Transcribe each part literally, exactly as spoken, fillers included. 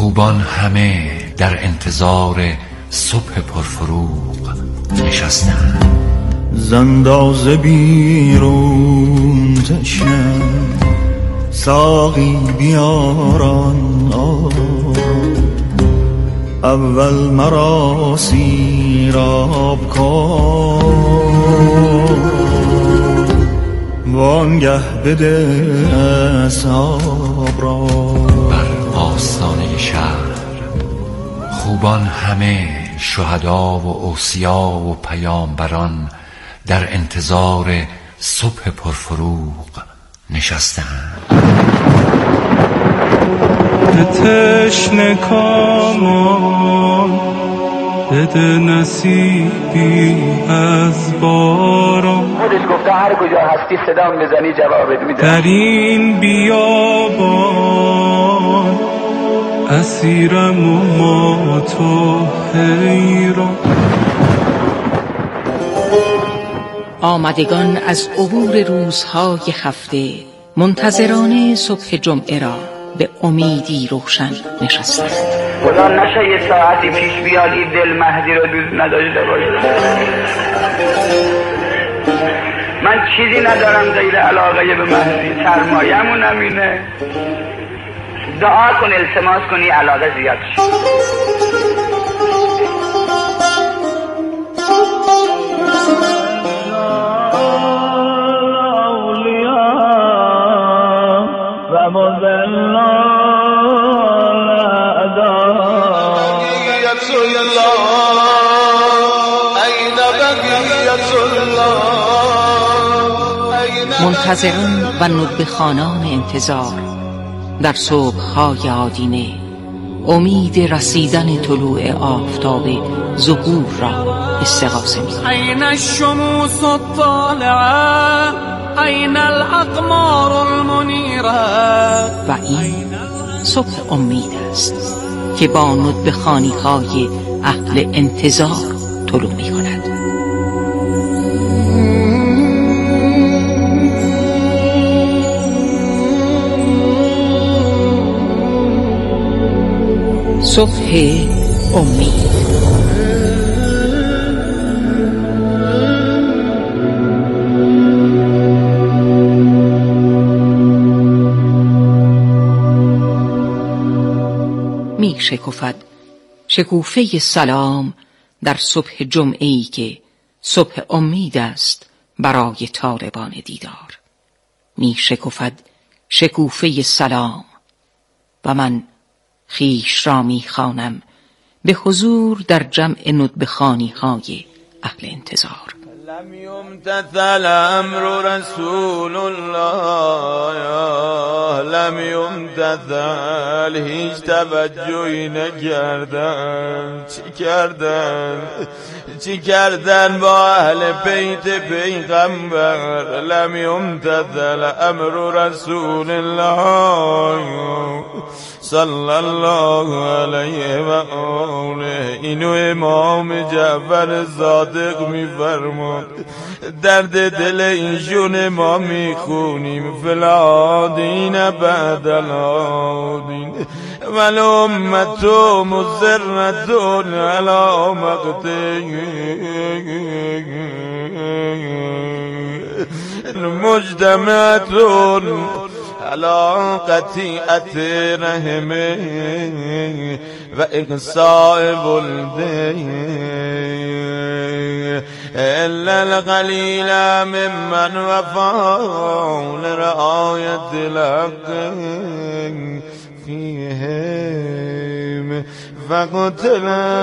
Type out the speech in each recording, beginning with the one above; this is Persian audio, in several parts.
خوبان همه در انتظار صبح پرفروغ نشستند. زندازه بیرون تشنه ساقی بیاران آرام، اول مرا سیراب کن وانگه بده اصحاب را. بر آستانه شهر خوبان همه شهدا و اوصیا و پیامبران در انتظار صبح پرفروغ نشستند. به تشنه کامان بده نصیبی از باران، خودش گفته هر کجا هستی صدام بزنی جوابت میده. در این بیابان اسیرم و ما تو حیران. آمدگان از عبور روزهای هفته منتظران صبح جمعه را به امیدی روشن نشستند. خدا نشه یه ساعتی پیش بیاد این دل مهدی رو دوست نداشته باشه. من چیزی ندارم غیر علاقه به مهدی، سرمایه‌مون همینه. دعا کن التماس کنی علاقه زیاد شه. منتظران و ندبه خوانان انتظار در صبح‌های آدینه امید رسیدن طلوع آفتاب ظهور را استغاثه می‌کنند. عین الشموس الطالعه عین الاقمار المنیره. و این صبح امید است که با ندبه خوانی‌های اهل انتظار طلوع می‌کند. صبح امید. می شکفد شکوفه سلام در صبح جمعه‌ای که صبح امید است برای طالبان دیدار. می شکفد شکوفه سلام و من خویش را می خوانم به حضور در جمع ندبه خوانی های اهل انتظار. لم یمتثل امر رسول الله، لم یمتثل، هیچ توجهی نکردن. چی کردن؟ چی کردن با اهل بیت پیغمبر؟ لم یمتثل امر رسول الله صلی الله علیه و آله. اینو امام جعفر صادق میفرماد. درد دل ایشون ما میخونیم. فلادین بعد الادین ول امتو مصرتون علی مقته مجتمعتون علا قطیعت رحمه و اقصاء ولده الا القلیل ممن وفا لرعایت الحق فیهم فقتل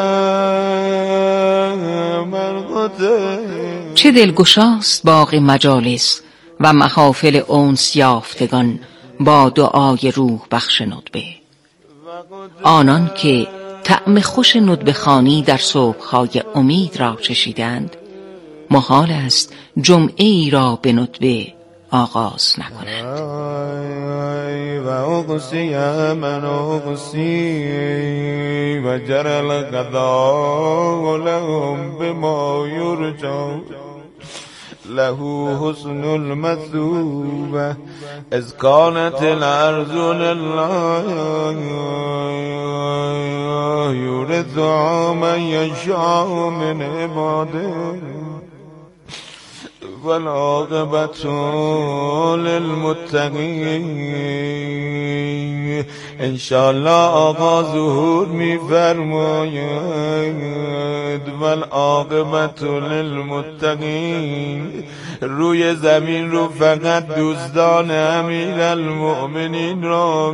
من قتل. چه دلگشاست باغ مجالس و محافل انس یافتگان با دعای روح بخش ندبه. آنان که طعم خوش ندبه خوانی در صبح‌های امید را چشیدند محال است جمعه ای را به ندبه آغاز نکنند. و اقصی من اقصی و جرى القضاء لهم بما یرجون له حسن المثوبة إذ كانت الأرض لله يورثها من يشاء من عباده والعاقبة للمتقین. انشاءالله آقا ظهور می فرماید والعاقبة للمتقین. روی زمین رو فقط دوستان امیرالمؤمنین را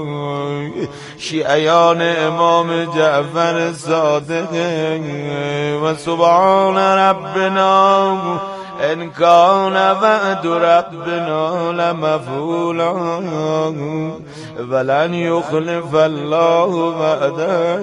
شیعیان امام جعفر صادق و سبحان ربنا إن كان وعد ربنا لمفعولا ولن يخلف الله وعده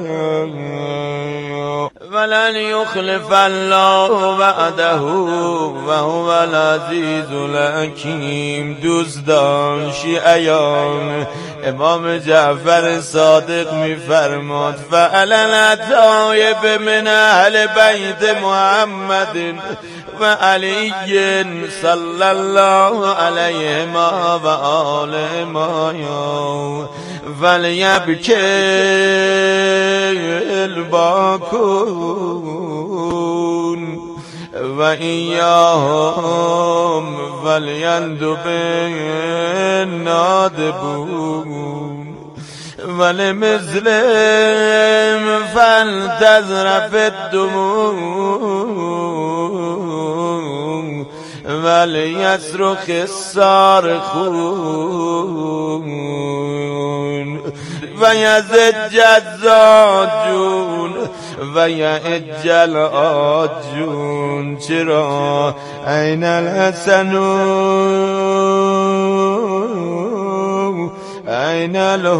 ولن يخلف الله وعده وهو العزيز الحكيم. دوستان شیعیان امام جعفر صادق میفرماد فعلن طایب من اهل بیت محمد و علی صلی الله علیهما و آلهما ولیبکی الباکون و ایاهم ولیندب النادبون ولمسلم فلتذرف الدموع وليصرخ الصارخون ويزج الزاجون ويعج العاجون. چرا أين الحسن أين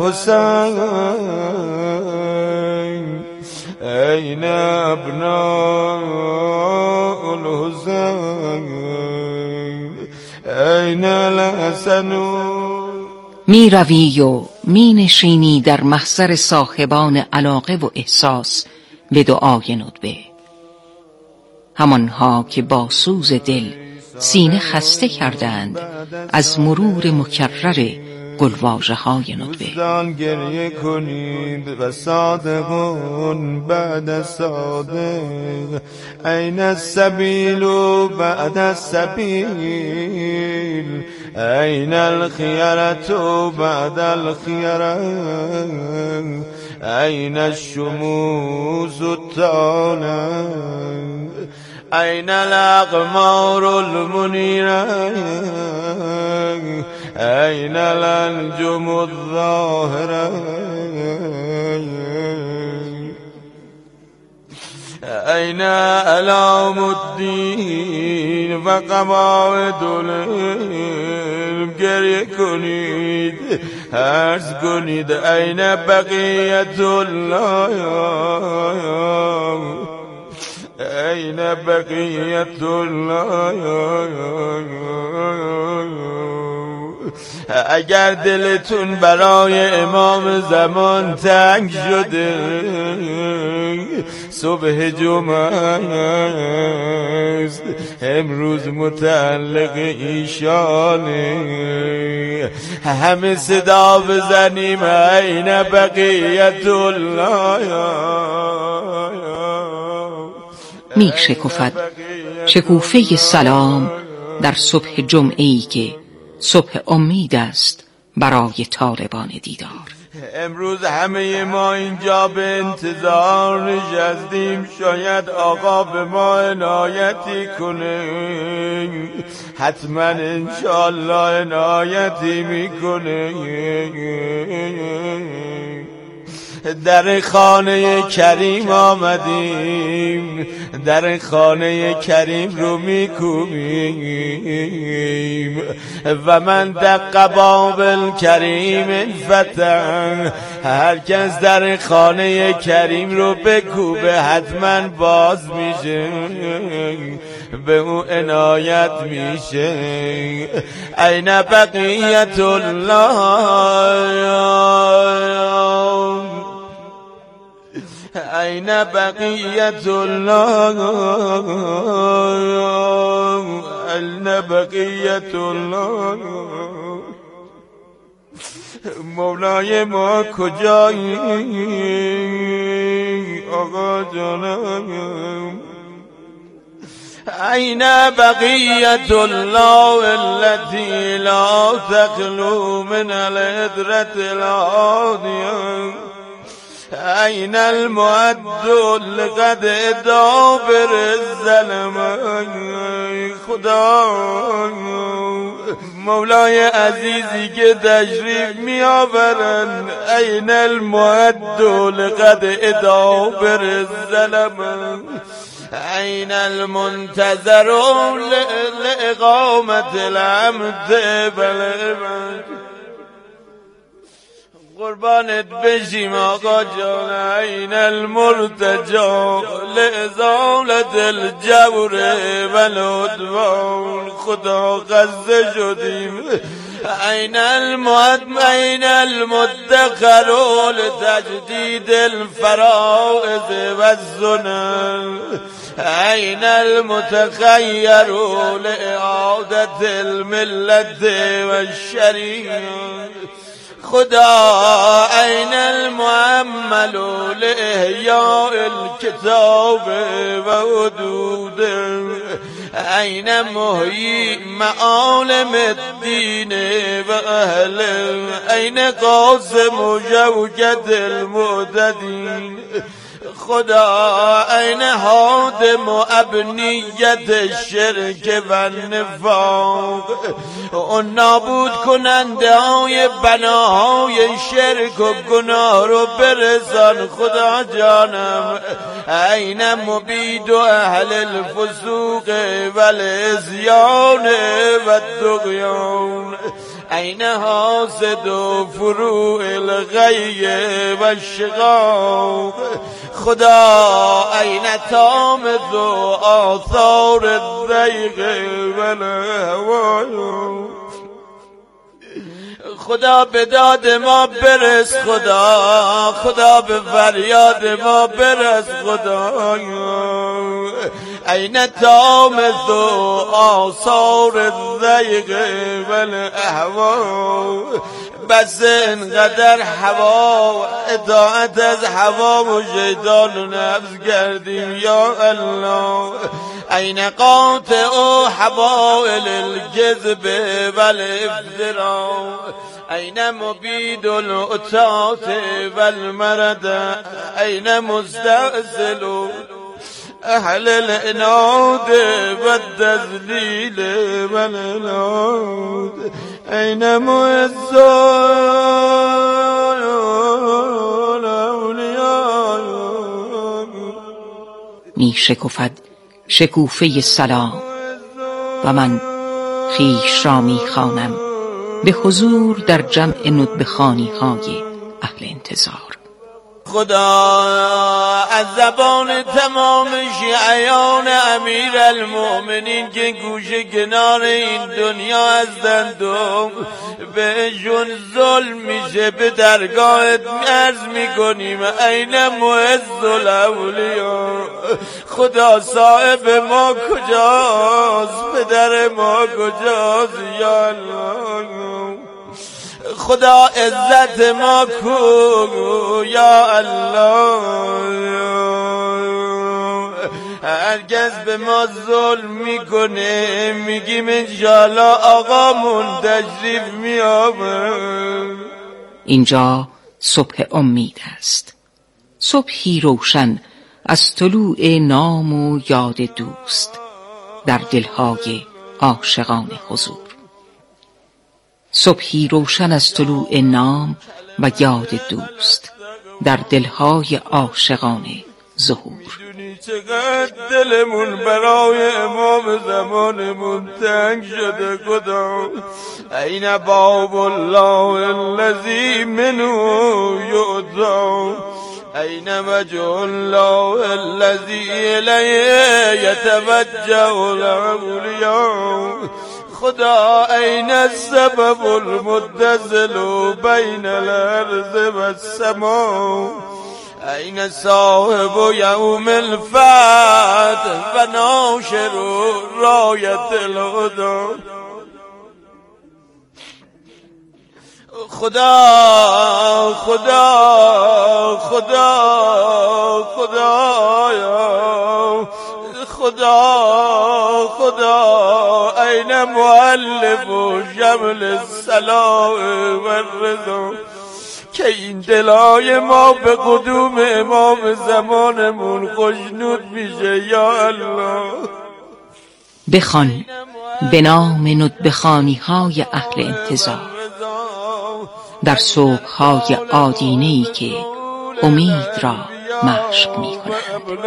الحسين أين أبناء الحسين أين الحسن. می روی و می نشینی در محضر صاحبان علاقه و احساس به دعای ندبه، همانها که با سوز دل سینه خسته کردند از مرور مکرر گلواژه های ندبه. گریه کنید و صادقون بعد صادق. این السبیل بعد السبیل این الخیرت بعد الخیرت این الشموس الطالع این الاقمار المنیره این الانجم الظاهره این علام الدین و قواعد العلم. گریه کنید عرض کنید این بقیت الله این بقیت الله. اگر دلتون برای امام زمان تنگ شده صبح جمعه است امروز متعلق ایشانه همه صدا بزنیم این بقیت الله. می شکفد شکوفه سلام در صبح جمعه‌ای که صبح امید است برای طالبان دیدار. امروز همه ما اینجا به انتظار نشستیم شاید آقا به ما عنایتی کنه. حتما انشالله عنایتی میکنه. در خانه کریم آمدیم در خانه کریم رو میکوبیم و من دق باب الکریم فتح. هر کس در خانه کریم رو بکوبه حتما باز میشه به او عنایت میشه. این بقیت الله این بقیت الله این بقیت الله. مولای ما کجایی آقا جانم؟ این بقیت الله التي لا تخلو من العدرة العادية. این المعد لقد دابر الظلم. خدا مولای عزیزی که تشریف می آورند، این المعد لقد دابر الظلم. این المنتظر لإقامة العمد بالعباد. قربانت بشیم آقا جان. این المرتجا لإزالة الجور والعدوان. خدا غزه شدیم. این المعد این المدخر لتجدید الفرائض والسنن. این المتخیر لإعادة الملة والشریعة. خدا این المعمل لإحیاء الكتاب و حدوده. این محیی معالم الدین و اهله. این قاسم شوکت المعتدین. خدا این هادم و ابنیت الشرک و نفاق. اون نابود کننده های بناهای شرک و گناه رو برسان خدا جانم. این مبید و اهل الفسوق و العصیان و الطغیان. این حاسد و فروع الغی و الشقاق. خدا این تامز و آثار الضیق و الهوای. خدا به داد ما برس خدا. خدا به فریاد ما برس خدا. این تامز و آثار الضیق و الاهوای. بس اینقدر هوا اطاعت از هوا و شیطان و نفس کردیم یا الله. این قاطع و حوائل الکذب و الافتراء. این مبید العتاة و المرض. این مستأصل اهل العناد و التذلیل و العناد. این معز الاولیاء. می شکفد شکوفه سلام و من خویش را می خوانم به حضور در جمع ندبخوانی های اهل انتظار. خدا از زبان تمام شیعیان امیر المؤمنین که گوشه کنار این دنیا هستند و بهشون ظلم میشه به درگاهت عرض میکنیم این معز الاولیا. خدا صاحب ما کجاست؟ پدر ما کجاست یا الله؟ خدا عزت ما کو یا الله؟ هرگز به ما ظلم میکنه میگیم انشاءالله آقامون تشریف میآورد. اینجا صبح امید است، صبحی روشن از طلوع نام و یاد دوست در دلهای عاشقان حضور. صبحی روشن از طلوع نام و یاد دوست در دلهای عاشقان ظهور. چقدر دلمون برای امام زمانمون تنگ شده خدا. این باب الله الذی منه یعطی. این وجه الله الذی الیه یتوجه الاولیاء. خدا این السبب المتصل بین الارض و السماء. این صاحب یوم الفتح و ناشر رایت الهدی. خدا خدا خدا خدایا خدا خدا این مؤلف و شمل السلام و الرضا که این دلای ما به قدوم امام زمانمون خوشنود میشه. یا الله بخوان به نام ندبخانی های اهل انتظار در صبح های آدینه‌ای که امید را مشق می کند.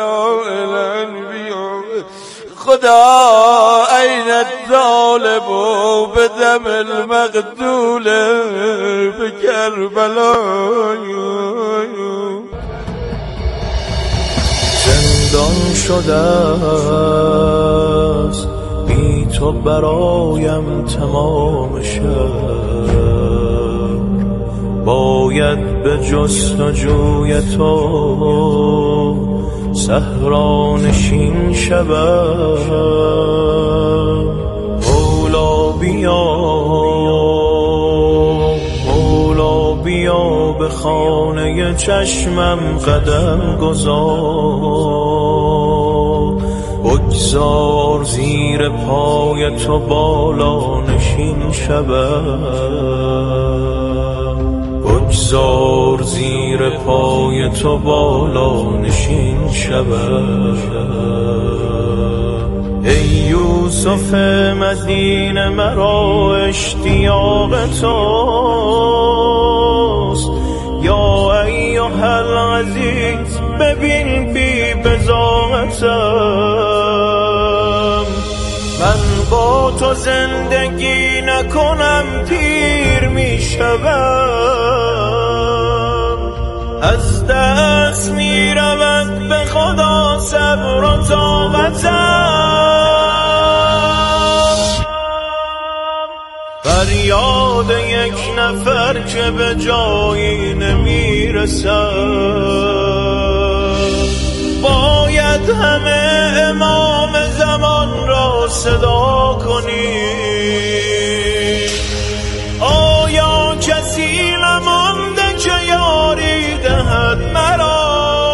خدا این الطالب به دم المقتول به کربلا. زندان شده است بی تو برایم تمام شب، باید به جستجوی تو صحرا نشین شوم. مولا بیا مولا بیا به خانه چشمم قدم گذار، بگذار زیر پای تو بالا نشین شوم، بگذار زیر پای تو بالا نشین شوم. ای یوسف مدینه مرا اشتیاق توست، یا ایها العزیز ببین بی بضاعتم. من با تو زندگی نکنم پیر می شوم، از دست می رود به خدا صبر و طاقتم. فریاد یک نفر که به جایی نمی رسد، باید همه امام زمان را صدا کنی. آیا کسی نمانده که یاری دهد مرا،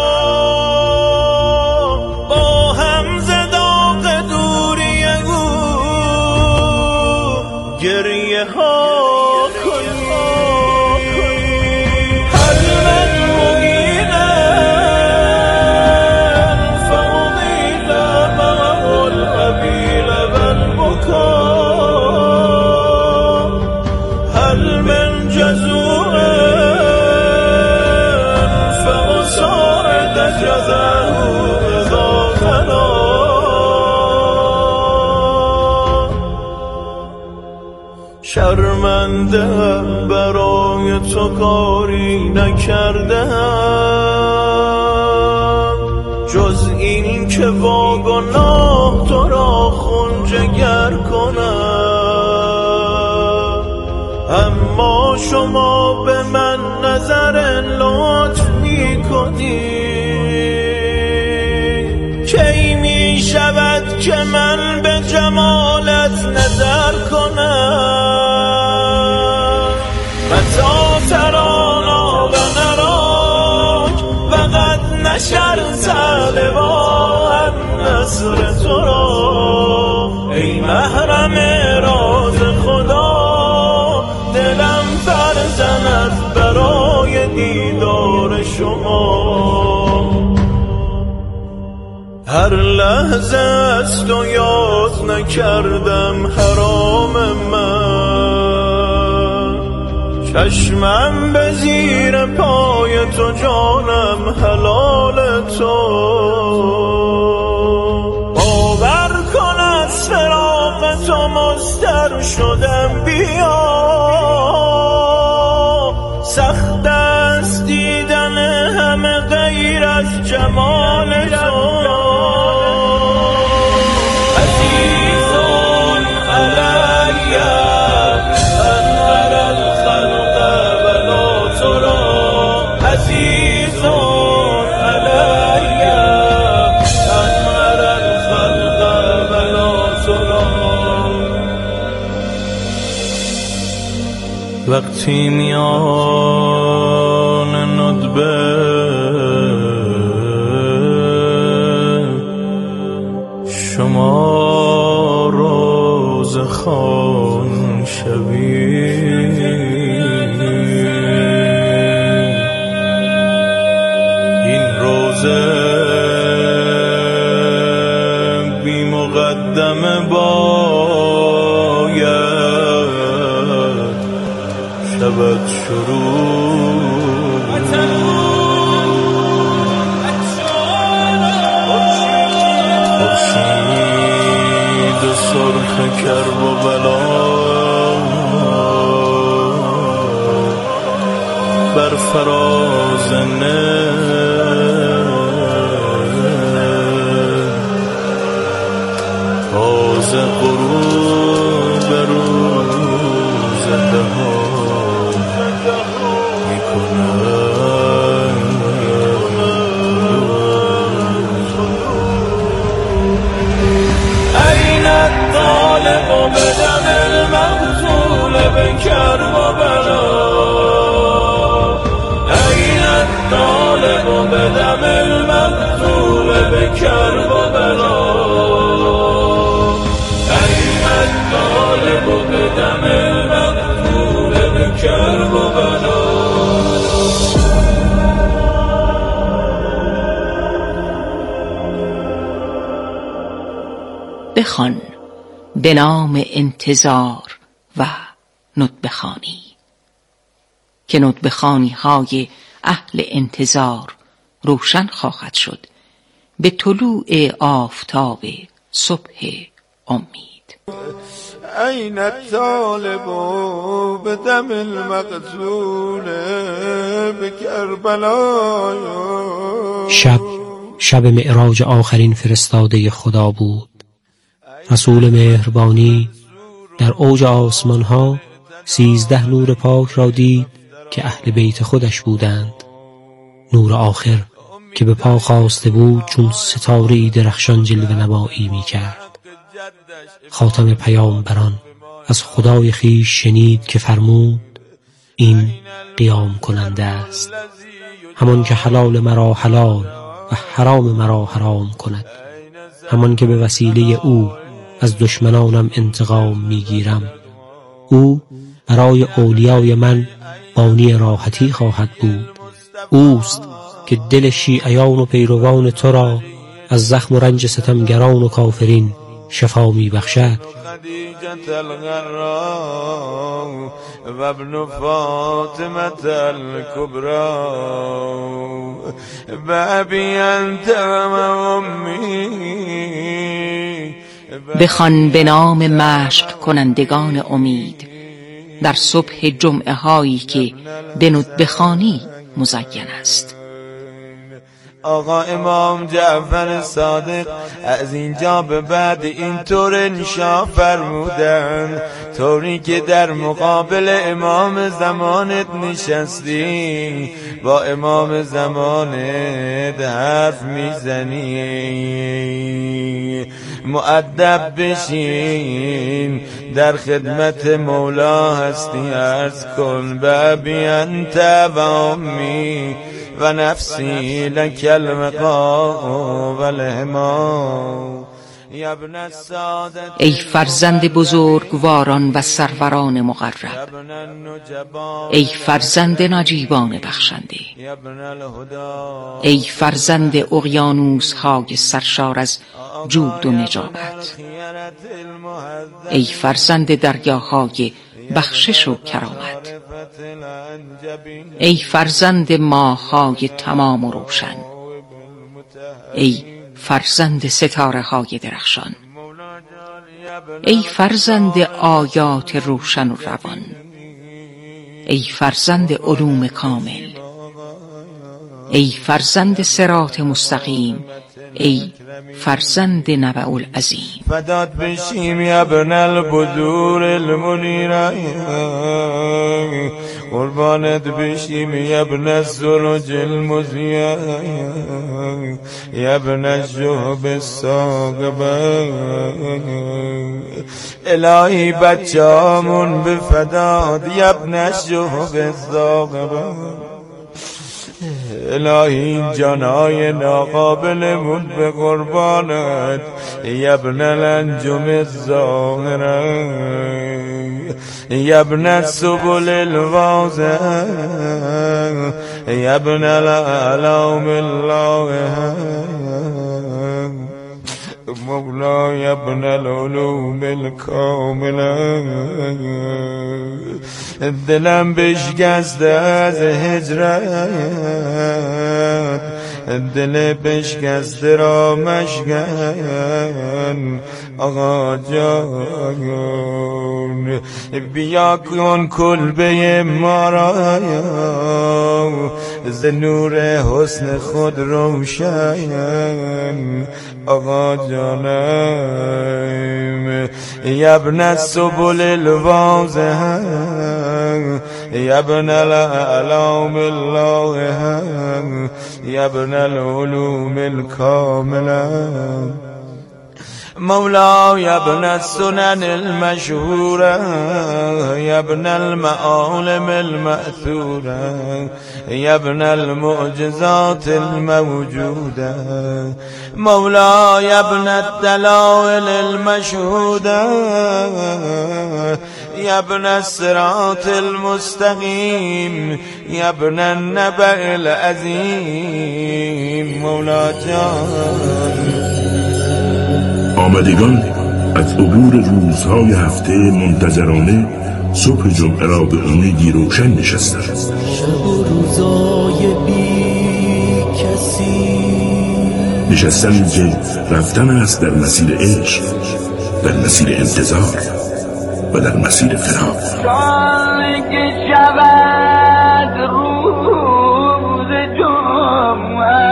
با هم ز داغ دوری او گریه ها کنی. هر من مهینه فاضیل مع القبیل و البکا، هل من جزوع فأساعد جزاه اذا تلا. شرمنده‌ام برای تو کاری نکرده‌ام، جز این که با گناه تو را خون جگر کنم. اما شما به من نظر لطف می کنی، کی می شود که من به جمالت نظر کنم. متى ترانا و نراک و قد نشرت لواء النصر تو را، ای محرم راز خدا دلم فرزند برای دیدار شما. هر لحظه از تو یاد نکردم حرام من، چشمم به زیر پای تو جانم حلال تو. باور کن از فراق تو مضطر شدم بیا، سخت است دیدن همه غیر از جمال تو. عزیزون علی انهر الخلق ولا ترا، عزیزون وقتی میان ندبه شما روز خوان شوی این روزه بی مقدمه باید شود شروع خورشید سرخ کرب و بلا بر فراز نه تازه غروب روز دهان میکنه این الطالب بدم المغزول بکرب و بلا این الطالب بدم المغزول بکرب و بلا این الطالب بدم المغزول بکرب و بلا بخوان به نام انتظار و ندبخانی که ندبخانی های اهل انتظار روشن خواهد شد به طلوع آفتاب صبح امید. این الطالب بدم المغزول بکربلا. شب شب معراج آخرین فرستاده خدا بود. رسول مهربانی در اوج آسمان ها سیزده نور پاک را دید که اهل بیت خودش بودند. نور آخر که به پا خواسته بود چون ستاره درخشان جلوه نمایی می کرد. خاتم پیامبران از خدای خویش شنید که فرمود این قیام کننده است، همان که حلال مرا حلال و حرام مرا حرام کند، همان که به وسیله او از دشمنانم انتقام میگیرم. او برای اولیای من بانی راحتی خواهد بود. اوست که دل شیعیان و پیروان تو را از زخم و رنج ستمگران و کافرین شفا می بخشد. خدیجة الغراء و ابن فاطمة الكبرى بابی انت و امی. بخوان به نام مشق کنندگان امید در صبح جمعه هایی که به ندبخانی مزین است. آقا امام جعفر صادق از اینجا به بعد اینطور انشا فرمودن، طوری که در مقابل امام زمانت نشستی با امام زمانت حرف میزنی، مؤدب بشین در خدمت مولا هستی. عرض کن بابی انت و امی و نفسی لک المقام و الهما. ای فرزند بزرگواران و سروران مقرب، ای فرزند نجیبان بخشنده، ای فرزند اقیانوس های سرشار از جود و نجابت، ای فرزند دریاهای بخشش و کرامت، ای فرزند ماه‌های تمام و روشن، ای فرزند ستاره های درخشان، ای فرزند آیات روشن و روان، ای فرزند علوم کامل، ای فرزند صراط مستقیم ای فرزند نبع العظیم. فدات بشیم یا ابن البذور المنیره، قربانت بشیم یا ابن الزرج المزیه، یا ابن الجهب الثاقبه. الهی بچه‌مون به فدات یا ابن الجهب الثاقبه. الهی جانای ناقابلمون به قربانت یا ابن الانجم الظاهره، یا ابن السبل الواضحه، یا ابن الاعلام اللائحه. مولا ابن العلوم الکامله. دلم بشکسته از هجرت، دل بشکسته را مشکن آقا جان. بیا کن کلبه ما را ز نور حسن خود روشن آقا جانم. یا ابن السبل الواضحه، یا ابن الاعلام اللائحه، یا ابن العلوم الکامله. مولا یا ابن السنن المشهوره، یا ابن المعالم المأثوره، یا ابن المعجزات الموجوده. مولا یا ابن الدلائل المشهوده، یا ابن الصراط المستقیم، یا ابن النبأ العظیم. مولا جان. آمدگان از عبور روزهای هفته منتظرانه صبح جمعه را به امیدی روشن نشستند. شب و روزای بی کسی نشستند که رفتن است در مسیر عشق، در مسیر انتظار و در مسیر فراق. چون که شود روز جمعه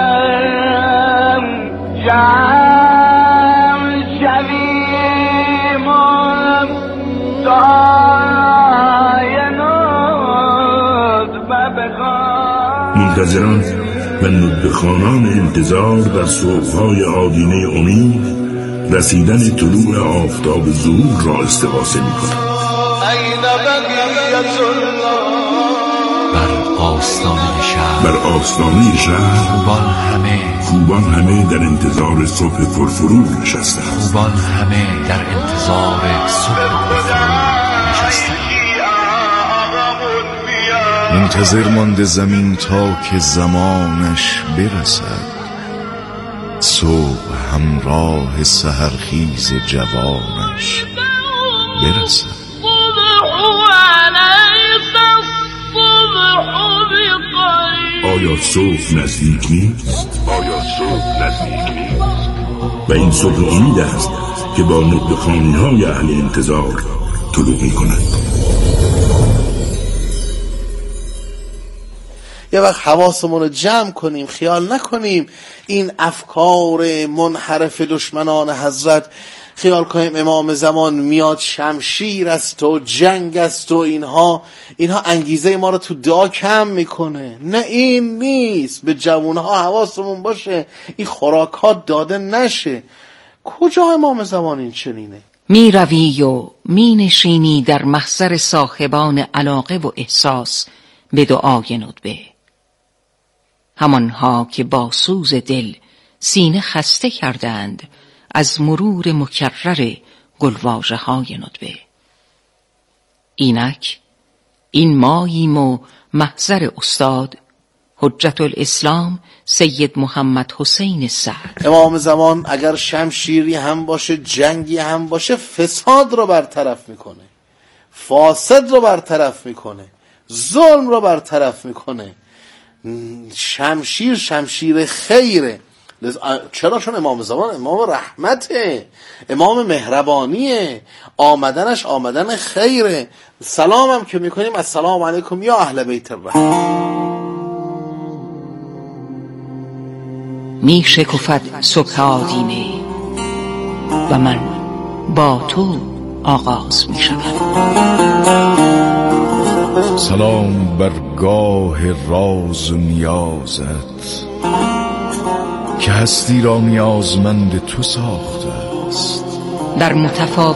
منتظران و ندبخانان انتظار در صبح‌های آدینه امید رسیدن طلوع آفتاب ظهور را استغاثه می‌کنند. بر آستانه شهر بر آستانه شهر خوبان همه خوبان همه در انتظار صبح پرفروغ نشستند. خوبان همه در انتظار صبح پرفروغ نشستند. منتظر مانده زمین تا که زمانش برسد، صبح همراه سحرخیز جوانش برسد. آیا صبح نزدیک نیست؟ آیا صبح نزدیک نیست؟ و این صبح امید است که با ندبخانی های اهل انتظار طلوع می کند. یه وقت حواسمون رو جمع کنیم، خیال نکنیم این افکار منحرف دشمنان حضرت، خیال کنیم امام زمان میاد شمشیر است و جنگ است و اینها اینها انگیزه ما رو تو دعا کم میکنه. نه این نیست. به جوانها حواسمون باشه این خوراکات داده نشه. کجا امام زمان این چنینه؟ می روی و می نشینی در محضر صاحبان علاقه و احساس به دعای ندبه، همانها که با سوز دل سینه خسته کردند از مرور مکرر گلواژه های ندبه. اینک این ماییم و محضر استاد حجت الاسلام سید محمد حسین سعد. امام زمان اگر شمشیری هم باشه، جنگی هم باشه، فساد رو برطرف میکنه، فاسد رو برطرف میکنه، ظلم رو برطرف میکنه. شمشیر شمشیر خیره. چرا؟ چون امام زمان امام رحمته، امام مهربانیه، آمدنش آمدن خیره. سلام هم که میکنیم السلام علیکم یا اهل بیت الرحمن. می شکفد صبح آدینه و من با تو آغاز می شدم. سلام بر گاه راز و نیازت که هستی را نیازمند تو ساخته است. در متفاوت